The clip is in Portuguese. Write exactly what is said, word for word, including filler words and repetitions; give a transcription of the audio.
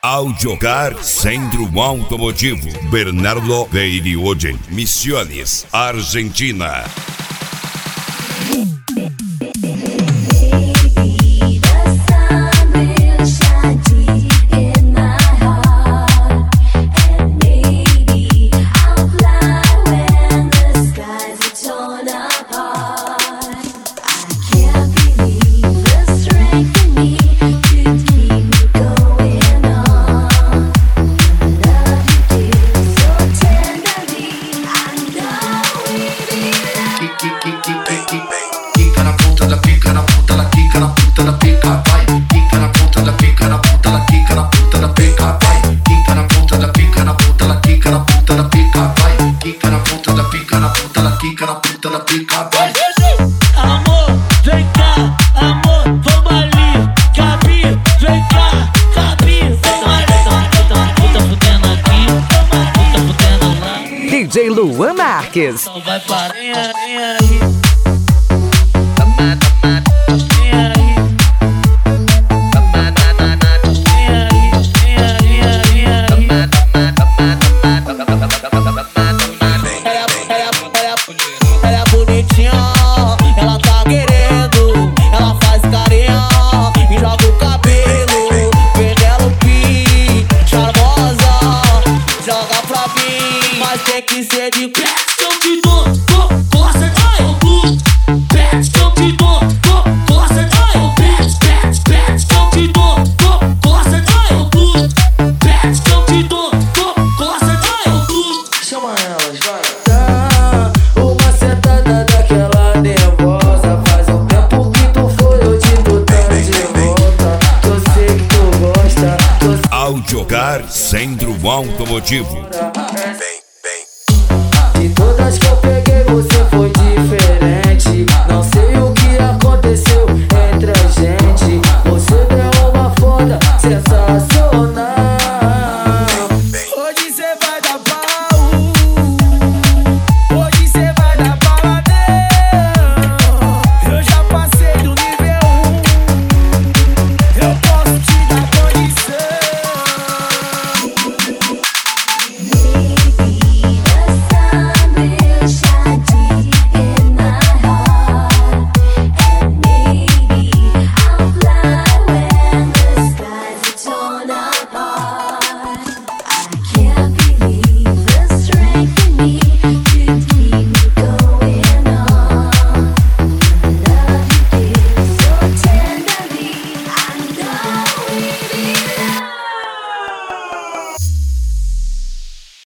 Audiocar Centro Automotivo Bernardo de Irigoyen, Misiones, Argentina. Quica na ponta da pica, na ponta da quica, na ponta da pica, vai. Quica na ponta da pica, na ponta da quica, na ponta da pica, vai. Quica na ponta da pica, na ponta da quica, na ponta da pica, vai. Quica na ponta da pica, na ponta da quica, na ponta da pica, vai. Amor, vem cá, amor, vamos ali. Gabi, vem cá, Gabi, vamos ali. Puta fudendo aqui, puta fudendo lá. D J Luan Marques. Não vai parar, nem aí. Ela é bonitinha, ela tá querendo, ela faz carinha e joga o cabelo. Penelope, charmosa, joga pra mim, mas tem que ser de pé. Eu te dou, dou, gosta de pet, eu te dou, dou, gosta de pet, pet, pet, eu te dou, dou, gosta de pet, eu te dou, dou, gosta de. Chama elas, vai. Uma sentada daquela nervosa. Faz um tempo que tu foi, eu te tô dando de volta. Eu sei que tu gosta, eu sei. Audiocar Centro Automotivo. De todas que eu peguei, você foi diferente.